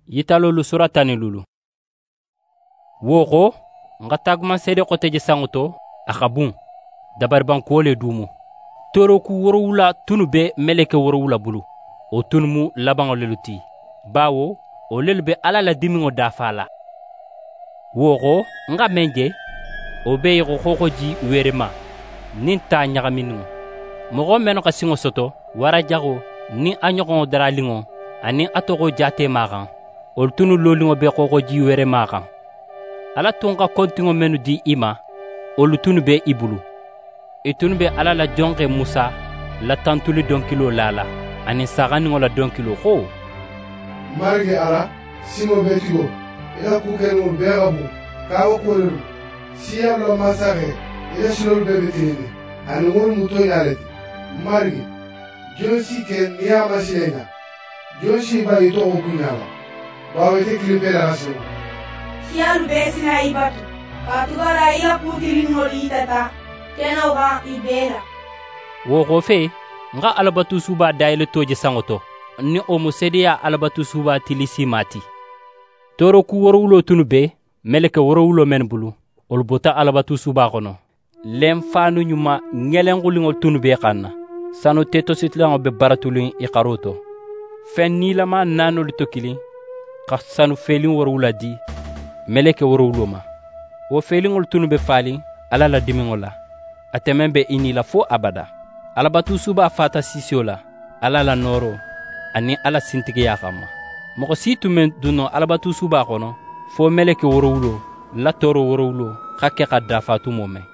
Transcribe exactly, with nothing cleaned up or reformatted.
Yitalolu suratani lulu. Woko nga tagman sede koteje sangoto akabun dabarban kole dumu. Toroku worowula tunu be meleke worowula bulu. O tunu mu labango leluti. Bawo o lelu be ala la dimingo dafala. Woko nga menje o be yiko koko ji werema nin ta nyagaminu. Mogo meno ka singo soto wara jago ni anyogon daralingo ani atoko jate magan. Ol tunu lolingo be koko ji were magan. Ala tonga kontingo menu di ima olu tunu be ibulu. Itunu be ala la jonge Musa la tantuli donkilo lala ani saganingo la donkilo ho. Marge ala simo betigo ila kukenu begabu kawo kolelu siya lo masake ila shilol bebetini ani wol muto yaleti marge jonsi ke niyama silenga jonsi ba ito okunyala bawete klimpela raso siya lu besina ibatu katugara ila kutirin ngoli tata kena wa ibela wo ko fe nga alabatu suba daile toje sangoto ni o musedia alabatu suba tilisi mati toro ku worowulo tunu be meleke worowulo men bulu ol bota alabatu suba kono lem fanu nyuma ngelengulingo tunu be kanna sanu teto sitlango be baratulin iqaroto fen ni lama nanol tokili ka sanu felin worowula di meleke worowulo ma wo felingol tunu be fali ala la dimingola atemembe ini la fo abada alabatu suba fata sisiola ala la noro ani ala sintigi ya kama moko situ men duno alabatu suba kono fo meleke worowulo la toro worowulo ka ke ka dafatu mome